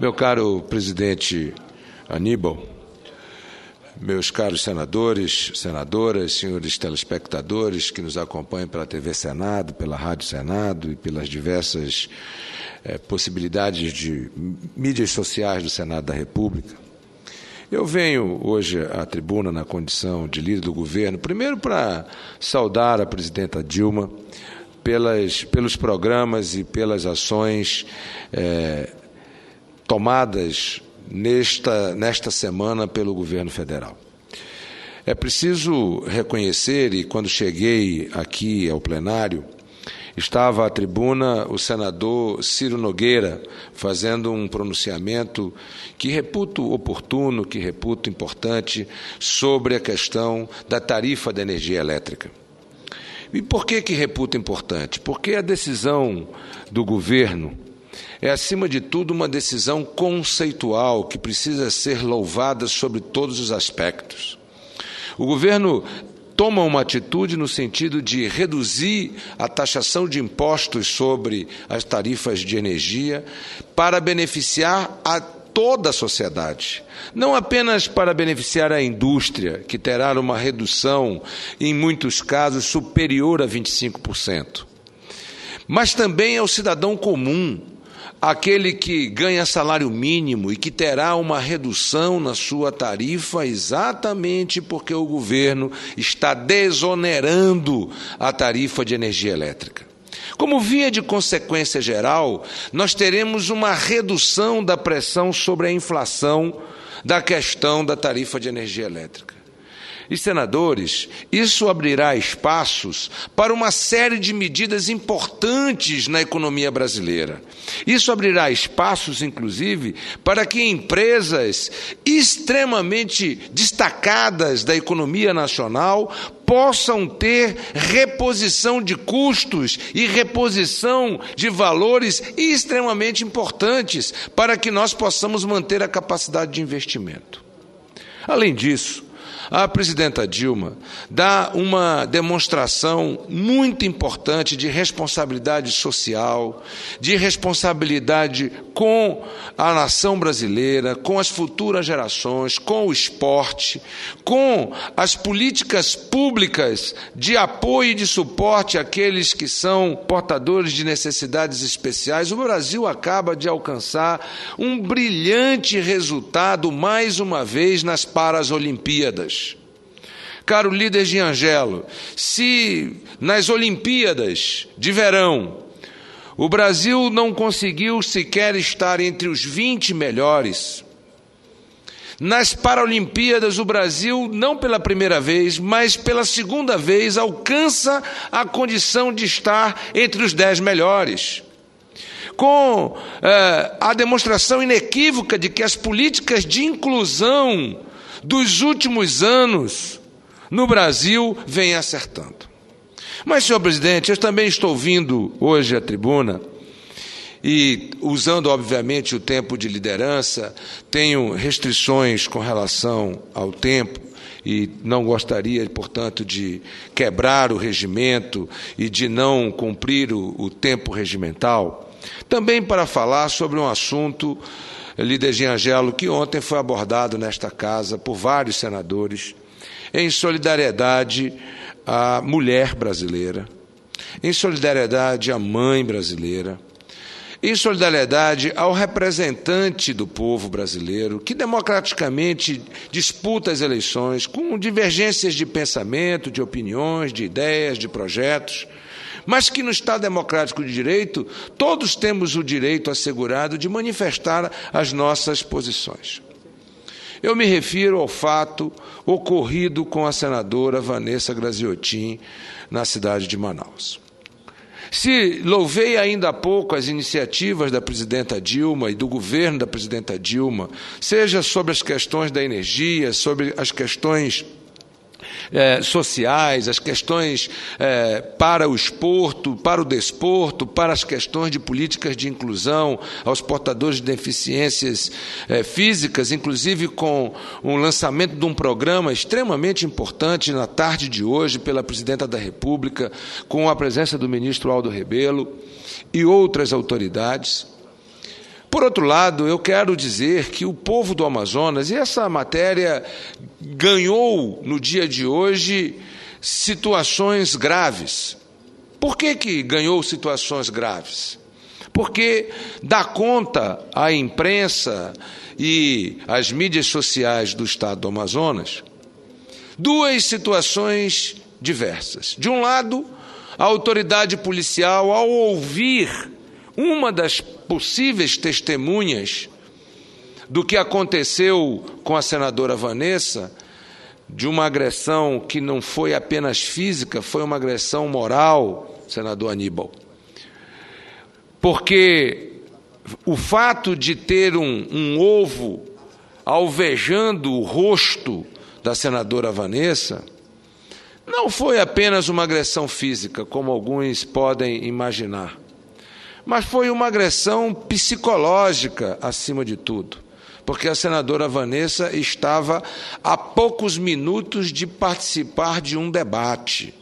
Meu caro presidente Aníbal, meus caros senadores, senadoras, senhores telespectadores que nos acompanham pela TV Senado, pela Rádio Senado e pelas diversas possibilidades de mídias sociais do Senado da República, eu venho hoje à tribuna na condição de líder do governo, primeiro para saudar a presidenta Dilma pelos programas e pelas ações tomadas nesta semana pelo governo federal. É preciso reconhecer, e quando cheguei aqui ao plenário, estava à tribuna o senador Ciro Nogueira fazendo um pronunciamento que reputo oportuno, que reputo importante, sobre a questão da tarifa da energia elétrica. E por que reputo importante? Porque a decisão do governo é, acima de tudo, uma decisão conceitual que precisa ser louvada sobre todos os aspectos. O governo toma uma atitude no sentido de reduzir a taxação de impostos sobre as tarifas de energia para beneficiar a toda a sociedade, não apenas para beneficiar a indústria, que terá uma redução, em muitos casos, superior a 25%, mas também ao cidadão comum, aquele que ganha salário mínimo e que terá uma redução na sua tarifa exatamente porque o governo está desonerando a tarifa de energia elétrica. Como via de consequência geral, nós teremos uma redução da pressão sobre a inflação da questão da tarifa de energia elétrica. E, senadores, isso abrirá espaços para uma série de medidas importantes na economia brasileira. Isso abrirá espaços, inclusive, para que empresas extremamente destacadas da economia nacional possam ter reposição de custos e reposição de valores extremamente importantes para que nós possamos manter a capacidade de investimento. Além disso, a presidenta Dilma dá uma demonstração muito importante de responsabilidade social, de responsabilidade com a nação brasileira, com as futuras gerações, com o esporte, com as políticas públicas de apoio e de suporte àqueles que são portadores de necessidades especiais. O Brasil acaba de alcançar um brilhante resultado, mais uma vez, nas Paralimpíadas. Caro líder Giangelo, se nas Olimpíadas de verão o Brasil não conseguiu sequer estar entre os 20 melhores, nas Paralimpíadas o Brasil, não pela primeira vez, mas pela segunda vez, alcança a condição de estar entre os 10 melhores. Com a demonstração inequívoca de que as políticas de inclusão dos últimos anos no Brasil vem acertando. Mas, senhor presidente, eu também estou vindo hoje à tribuna e, usando, obviamente, o tempo de liderança, tenho restrições com relação ao tempo e não gostaria, portanto, de quebrar o regimento e de não cumprir o tempo regimental. Também para falar sobre um assunto, líder Giangelo, que ontem foi abordado nesta casa por vários senadores, em solidariedade à mulher brasileira, em solidariedade à mãe brasileira, em solidariedade ao representante do povo brasileiro, que democraticamente disputa as eleições com divergências de pensamento, de opiniões, de ideias, de projetos, mas que no Estado Democrático de Direito todos temos o direito assegurado de manifestar as nossas posições. Eu me refiro ao fato ocorrido com a senadora Vanessa Graziotin na cidade de Manaus. Se louvei ainda há pouco as iniciativas da presidenta Dilma e do governo da presidenta Dilma, seja sobre as questões da energia, sobre as questões sociais, as questões para o esporto, para o desporto, para as questões de políticas de inclusão aos portadores de deficiências físicas, inclusive com o lançamento de um programa extremamente importante na tarde de hoje pela presidenta da República, com a presença do ministro Aldo Rebelo e outras autoridades, Por outro lado, eu quero dizer que o povo do Amazonas, e essa matéria ganhou no dia de hoje situações graves. Por que ganhou situações graves? Porque dá conta a imprensa e as mídias sociais do estado do Amazonas duas situações diversas. De um lado, a autoridade policial, ao ouvir uma das possíveis testemunhas do que aconteceu com a senadora Vanessa, de uma agressão que não foi apenas física, foi uma agressão moral, senador Aníbal. Porque o fato de ter um ovo alvejando o rosto da senadora Vanessa não foi apenas uma agressão física, como alguns podem imaginar, mas foi uma agressão psicológica, acima de tudo, porque a senadora Vanessa estava a poucos minutos de participar de um debate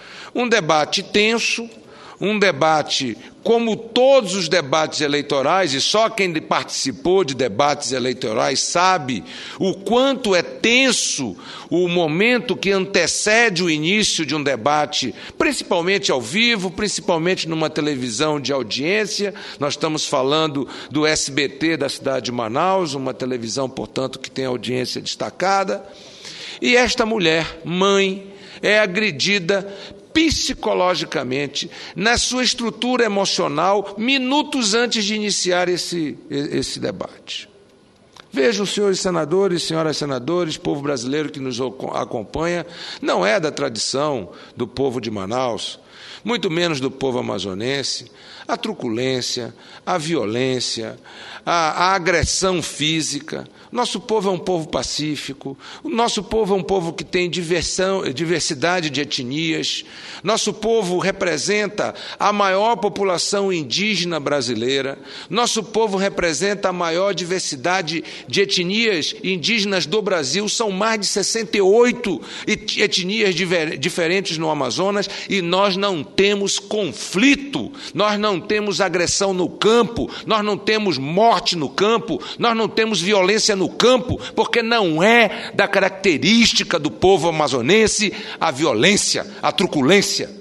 tenso, um debate como todos os debates eleitorais, e só quem participou de debates eleitorais sabe o quanto é tenso o momento que antecede o início de um debate, principalmente ao vivo, principalmente numa televisão de audiência. Nós estamos falando do SBT da cidade de Manaus, uma televisão, portanto, que tem audiência destacada. E esta mulher, mãe, é agredida psicologicamente, na sua estrutura emocional, minutos antes de iniciar esse debate. Vejam, senhores senadores, senhoras senadores, povo brasileiro que nos acompanha, não é da tradição do povo de Manaus, muito menos do povo amazonense, a truculência, a violência, a agressão física. Nosso povo é um povo pacífico, o nosso povo é um povo que tem diversidade de etnias, nosso povo representa a maior população indígena brasileira, nosso povo representa a maior diversidade de etnias indígenas do Brasil, são mais de 68 etnias diferentes no Amazonas, e nós não temos conflito, nós não temos agressão no campo, nós não temos morte no campo, nós não temos violência no campo, porque não é da característica do povo amazonense a violência, a truculência.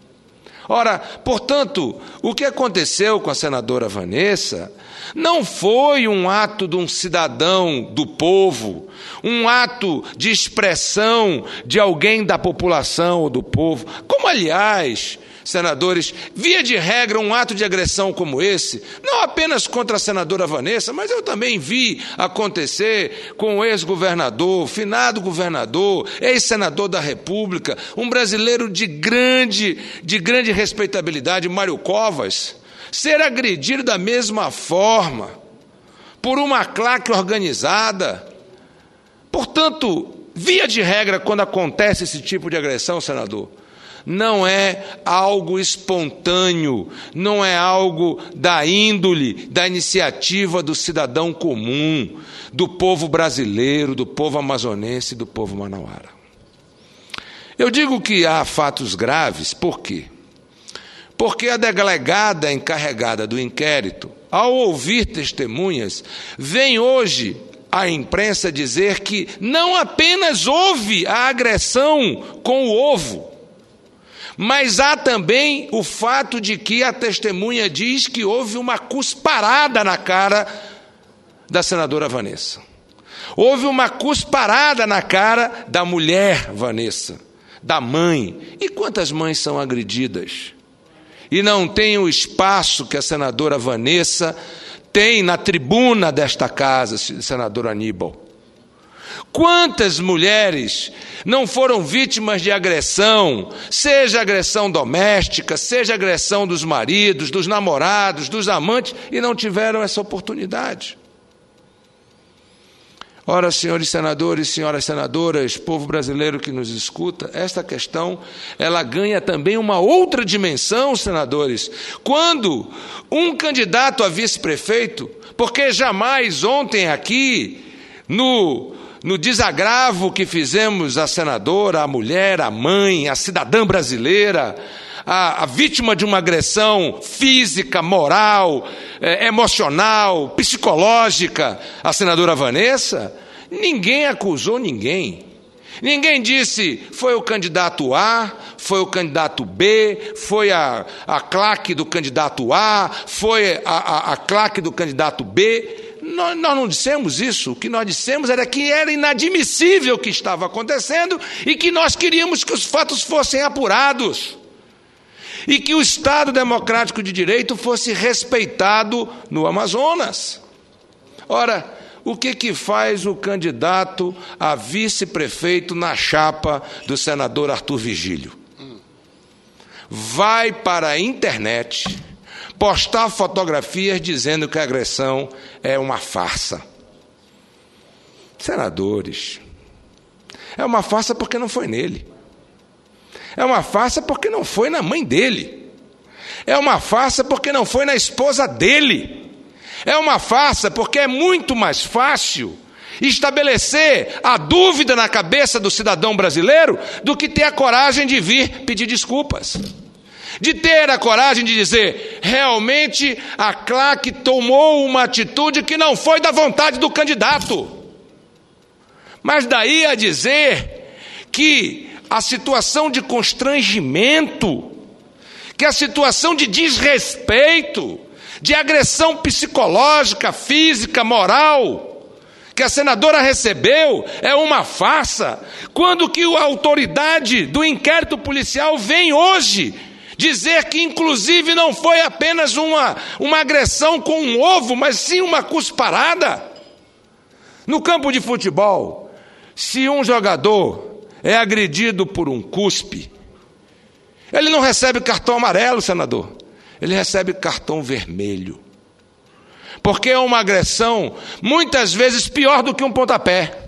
Ora, portanto, o que aconteceu com a senadora Vanessa não foi um ato de um cidadão do povo, um ato de expressão de alguém da população ou do povo, como, aliás, senadores, via de regra, um ato de agressão como esse, não apenas contra a senadora Vanessa, mas eu também vi acontecer com o ex-governador, finado governador, ex-senador da República, um brasileiro de grande respeitabilidade, Mário Covas, ser agredido da mesma forma, por uma claque organizada. Portanto, via de regra, quando acontece esse tipo de agressão, senador, não é algo espontâneo, não é algo da índole, da iniciativa do cidadão comum, do povo brasileiro, do povo amazonense, do povo manauara. Eu digo que há fatos graves, por quê? Porque a delegada encarregada do inquérito, ao ouvir testemunhas, vem hoje à imprensa dizer que não apenas houve a agressão com o ovo, mas há também o fato de que a testemunha diz que houve uma cusparada na cara da senadora Vanessa. Houve uma cusparada na cara da mulher Vanessa, da mãe. E quantas mães são agredidas? E não tem o espaço que a senadora Vanessa tem na tribuna desta casa, senador Aníbal. Quantas mulheres não foram vítimas de agressão, seja agressão doméstica, seja agressão dos maridos, dos namorados, dos amantes, e não tiveram essa oportunidade? Ora, senhores senadores, senhoras senadoras, povo brasileiro que nos escuta, esta questão, ela ganha também uma outra dimensão, senadores, quando um candidato a vice-prefeito, porque jamais ontem aqui, no desagravo que fizemos à senadora, à mulher, à mãe, à cidadã brasileira, a vítima de uma agressão física, moral, emocional, psicológica, a senadora Vanessa, ninguém acusou ninguém. Ninguém disse foi o candidato A, foi o candidato B, foi a claque do candidato A, foi a claque do candidato B. Nós não dissemos isso. O que nós dissemos era que era inadmissível o que estava acontecendo e que nós queríamos que os fatos fossem apurados e que o Estado Democrático de Direito fosse respeitado no Amazonas. Ora, o que faz o candidato a vice-prefeito na chapa do senador Arthur Vigílio? Vai para a internet postar fotografias dizendo que a agressão é uma farsa. Senadores, é uma farsa porque não foi nele. É uma farsa porque não foi na mãe dele. É uma farsa porque não foi na esposa dele. É uma farsa porque é muito mais fácil estabelecer a dúvida na cabeça do cidadão brasileiro do que ter a coragem de vir pedir desculpas. De ter a coragem de dizer, realmente a claque tomou uma atitude que não foi da vontade do candidato. Mas daí a dizer que a situação de constrangimento, que a situação de desrespeito, de agressão psicológica, física, moral, que a senadora recebeu é uma farsa, quando que a autoridade do inquérito policial vem hoje dizer que inclusive não foi apenas uma agressão com um ovo, mas sim uma cusparada. No campo de futebol, se um jogador é agredido por um cuspe, ele não recebe cartão amarelo, senador. Ele recebe cartão vermelho. Porque é uma agressão, muitas vezes, pior do que um pontapé.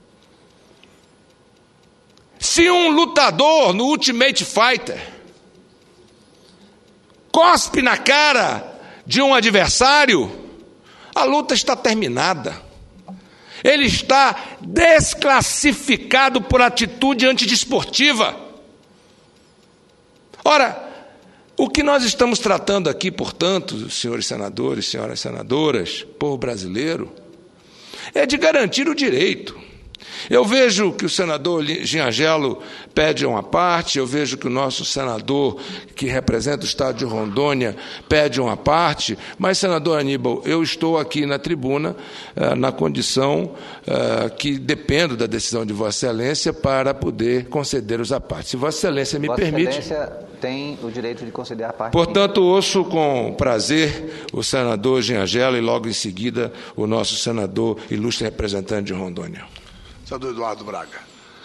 Se um lutador no Ultimate Fighter cospe na cara de um adversário, a luta está terminada. Ele está desclassificado por atitude antidesportiva. Ora, o que nós estamos tratando aqui, portanto, senhores senadores, senhoras senadoras, povo brasileiro, é de garantir o direito. Eu vejo que o senador Giangelo pede uma parte, eu vejo que o nosso senador, que representa o estado de Rondônia, pede uma parte, mas, senador Aníbal, eu estou aqui na tribuna na condição que dependo da decisão de Vossa Excelência para poder conceder os apartes. Se Vossa Excelência me permite... Vossa Excelência tem o direito de conceder a parte. Portanto, ouço com prazer o senador Giangelo e logo em seguida o nosso senador ilustre representante de Rondônia. Senador Eduardo Braga,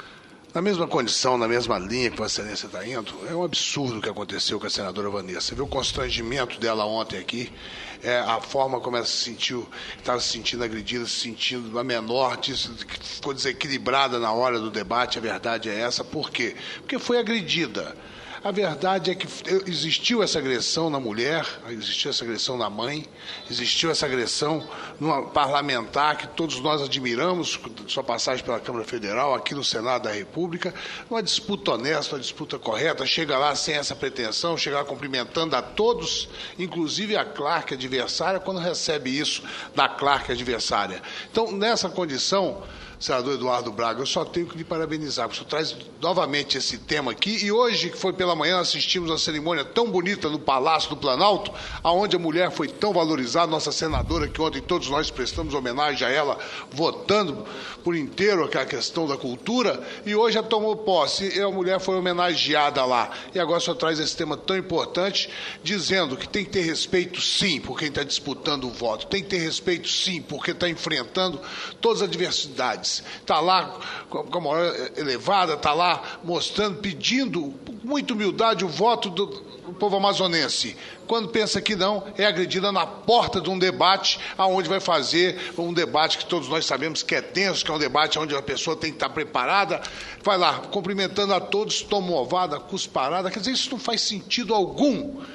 na mesma condição, na mesma linha que Vossa Excelência está indo, é um absurdo o que aconteceu com a senadora Vanessa. Você viu o constrangimento dela ontem aqui, a forma como ela se sentiu, estava se sentindo agredida, se sentindo uma menor, ficou desequilibrada na hora do debate, a verdade é essa. Por quê? Porque foi agredida. A verdade é que existiu essa agressão na mulher, existiu essa agressão na mãe, existiu essa agressão numa parlamentar que todos nós admiramos, sua passagem pela Câmara Federal, aqui no Senado da República, uma disputa honesta, uma disputa correta, chega lá sem essa pretensão, chega lá cumprimentando a todos, inclusive a claque adversária, quando recebe isso da claque adversária. Então, nessa condição, senador Eduardo Braga, eu só tenho que lhe parabenizar, porque o senhor traz novamente esse tema aqui, e hoje, que foi pela manhã, assistimos a cerimônia tão bonita no Palácio do Planalto, onde a mulher foi tão valorizada, nossa senadora, que ontem todos nós prestamos homenagem a ela, votando por inteiro aquela questão da cultura, e hoje ela tomou posse, e a mulher foi homenageada lá. E agora o senhor traz esse tema tão importante, dizendo que tem que ter respeito, sim, por quem está disputando o voto, tem que ter respeito, sim, porque está enfrentando todas as adversidades. Está lá com a moral elevada, está lá mostrando, pedindo com muita humildade o voto do povo amazonense. Quando pensa que não, é agredida na porta de um debate, aonde vai fazer um debate que todos nós sabemos que é tenso, que é um debate onde a pessoa tem que estar preparada, vai lá, cumprimentando a todos, toma ovada, cusparada, quer dizer, isso não faz sentido algum.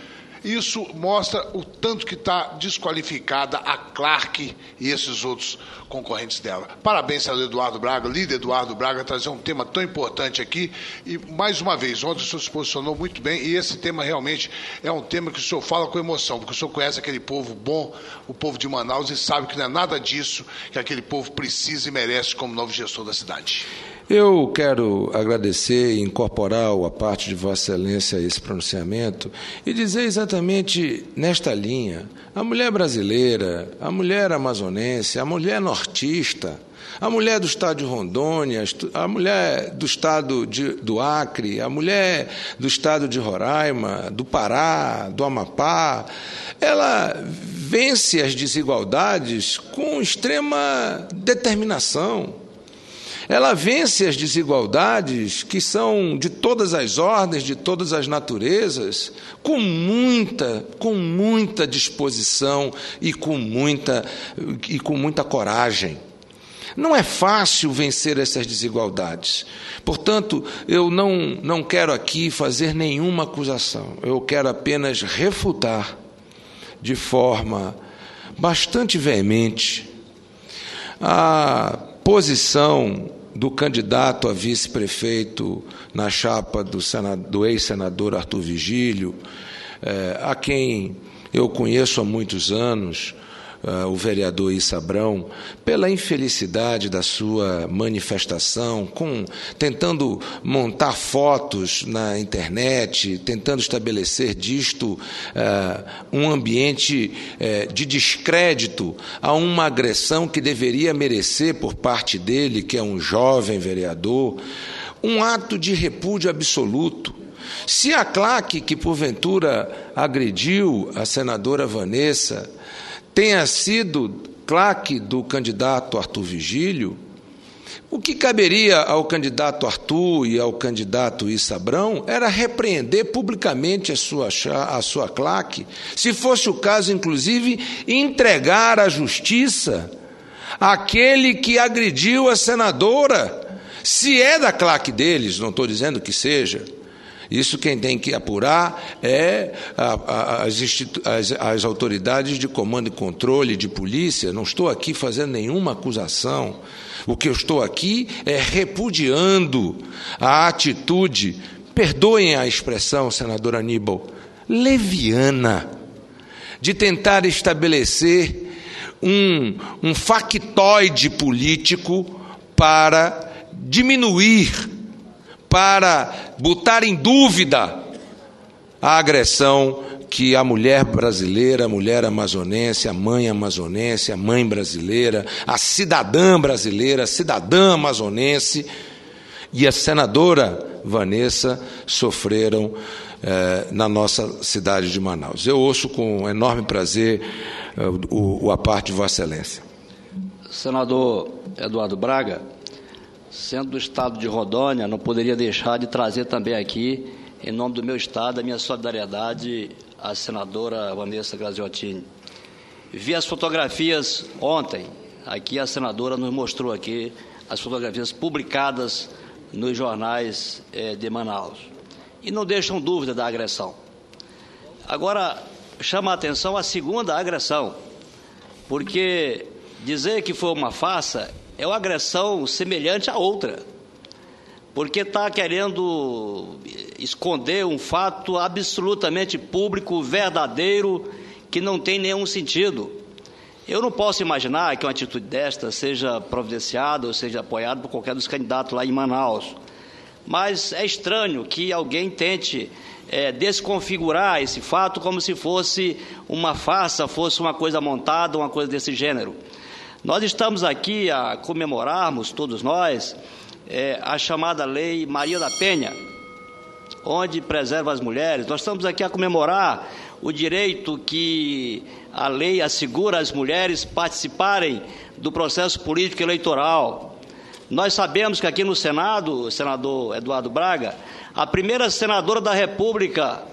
Isso mostra o tanto que está desqualificada a Clark e esses outros concorrentes dela. Parabéns, senador Eduardo Braga, líder Eduardo Braga, trazer um tema tão importante aqui. E, mais uma vez, ontem o senhor se posicionou muito bem e esse tema realmente é um tema que o senhor fala com emoção, porque o senhor conhece aquele povo bom, o povo de Manaus, e sabe que não é nada disso que aquele povo precisa e merece como novo gestor da cidade. Eu quero agradecer e incorporar a parte de Vossa Excelência a esse pronunciamento e dizer exatamente nesta linha: a mulher brasileira, a mulher amazonense, a mulher nortista, a mulher do estado de Rondônia, a mulher do estado do Acre, a mulher do estado de Roraima, do Pará, do Amapá, ela vence as desigualdades com extrema determinação. Ela vence as desigualdades que são de todas as ordens, de todas as naturezas, com muita disposição e com muita coragem. Não é fácil vencer essas desigualdades. Portanto, eu não quero aqui fazer nenhuma acusação. Eu quero apenas refutar de forma bastante veemente a posição do candidato a vice-prefeito na chapa do ex-senador Arthur Vigílio, a quem eu conheço há muitos anos, o vereador Issa Abrão, pela infelicidade da sua manifestação, tentando montar fotos na internet, tentando estabelecer disto um ambiente de descrédito a uma agressão que deveria merecer por parte dele, que é um jovem vereador, um ato de repúdio absoluto. Se a Clark, que porventura agrediu a senadora Vanessa, tenha sido Clark do candidato Arthur Vigílio, o que caberia ao candidato Arthur e ao candidato Issa Abrão era repreender publicamente a sua Clark, se fosse o caso, inclusive, entregar à justiça aquele que agrediu a senadora, se é da Clark deles, não estou dizendo que seja. Isso quem tem que apurar é as autoridades de comando e controle de polícia. Não estou aqui fazendo nenhuma acusação. O que eu estou aqui é repudiando a atitude, perdoem a expressão, senador Aníbal, leviana, de tentar estabelecer um factoide político para diminuir, para botar em dúvida a agressão que a mulher brasileira, a mulher amazonense, a mãe brasileira, a cidadã brasileira, a cidadã amazonense e a senadora Vanessa sofreram na nossa cidade de Manaus. Eu ouço com enorme prazer a parte de Vossa Excelência. Senador Eduardo Braga, sendo do estado de Rondônia, não poderia deixar de trazer também aqui, em nome do meu estado, a minha solidariedade à senadora Vanessa Graziottini. Vi as fotografias ontem, aqui a senadora nos mostrou aqui as fotografias publicadas nos jornais de Manaus, e não deixam dúvida da agressão. Agora, chama a atenção a segunda agressão, porque dizer que foi uma farsa é uma agressão semelhante a outra, porque está querendo esconder um fato absolutamente público, verdadeiro, que não tem nenhum sentido. Eu não posso imaginar que uma atitude desta seja providenciada ou seja apoiada por qualquer dos candidatos lá em Manaus, mas é estranho que alguém tente desconfigurar esse fato como se fosse uma farsa, fosse uma coisa montada, uma coisa desse gênero. Nós estamos aqui a comemorarmos, todos nós, a chamada Lei Maria da Penha, onde preserva as mulheres. Nós estamos aqui a comemorar o direito que a lei assegura às mulheres participarem do processo político eleitoral. Nós sabemos que aqui no Senado, senador Eduardo Braga, a primeira senadora da República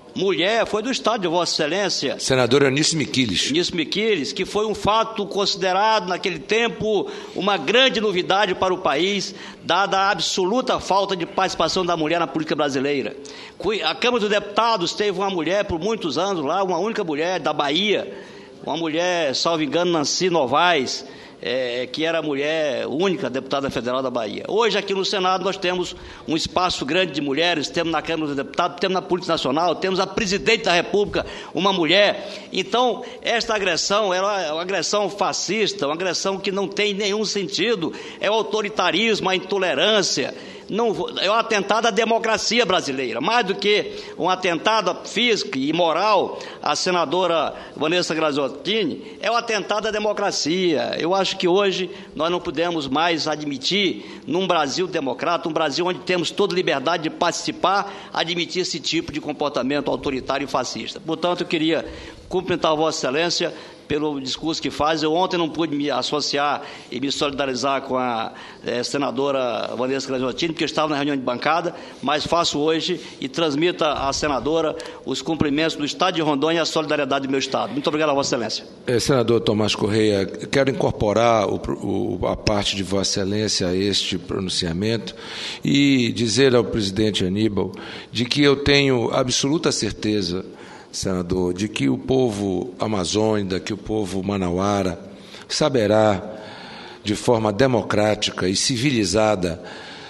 mulher foi do Estado de Vossa Excelência. Senador Eunice Miquiles. Eunice Miquiles, que foi um fato considerado naquele tempo uma grande novidade para o país, dada a absoluta falta de participação da mulher na política brasileira. A Câmara dos Deputados teve uma mulher por muitos anos lá, uma única mulher da Bahia, uma mulher, salvo engano, Nancy Novaes, que era a mulher única deputada federal da Bahia. Hoje, aqui no Senado, nós temos um espaço grande de mulheres, temos na Câmara dos Deputados, temos na Política Nacional, temos a presidente da República, uma mulher. Então, esta agressão é uma agressão fascista, uma agressão que não tem nenhum sentido, é o autoritarismo, a intolerância. É um atentado à democracia brasileira, mais do que um atentado físico e moral à senadora Vanessa Graziottini, é um atentado à democracia. Eu acho que hoje nós não podemos mais admitir, num Brasil democrata, um Brasil onde temos toda liberdade de participar, admitir esse tipo de comportamento autoritário e fascista. Portanto, eu queria cumprimentar a Vossa Excelência pelo discurso que faz. Eu ontem não pude me associar e me solidarizar com a senadora Vanessa Graziottini, porque eu estava na reunião de bancada, mas faço hoje e transmita à senadora os cumprimentos do Estado de Rondônia e a solidariedade do meu Estado. Muito obrigado a Vossa Excelência. Senador Tomás Correia, quero incorporar a parte de Vossa Excelência a este pronunciamento e dizer ao presidente Aníbal de que eu tenho absoluta certeza, senador, de que o povo amazônida, que o povo manauara saberá, de forma democrática e civilizada,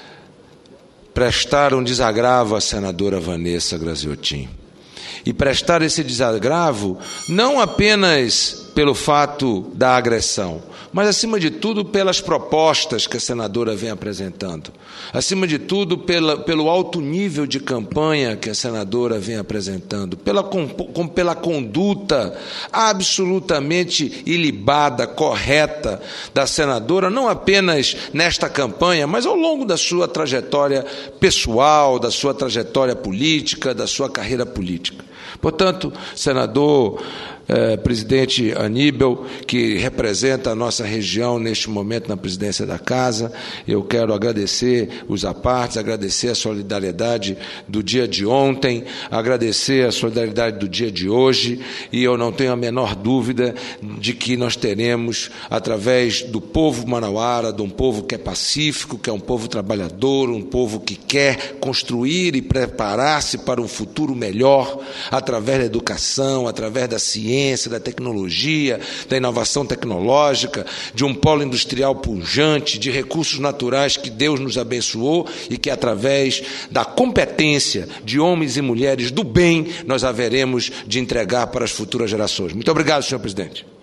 prestar um desagravo à senadora Vanessa Graziottini. E prestar esse desagravo não apenas pelo fato da agressão, mas, acima de tudo, pelas propostas que a senadora vem apresentando. Acima de tudo, pelo alto nível de campanha que a senadora vem apresentando, pela conduta absolutamente ilibada, correta da senadora, não apenas nesta campanha, mas ao longo da sua trajetória pessoal, da sua trajetória política, da sua carreira política. Portanto, senador, presidente Aníbal, que representa a nossa região neste momento na presidência da Casa, eu quero agradecer os apartes, agradecer a solidariedade do dia de ontem, agradecer a solidariedade do dia de hoje, e eu não tenho a menor dúvida de que nós teremos, através do povo manauara, de um povo que é pacífico, que é um povo trabalhador, um povo que quer construir e preparar-se para um futuro melhor, através da educação, através da ciência, da tecnologia, da inovação tecnológica, de um polo industrial pujante, de recursos naturais que Deus nos abençoou e que, através da competência de homens e mulheres do bem, nós haveremos de entregar para as futuras gerações. Muito obrigado, senhor presidente.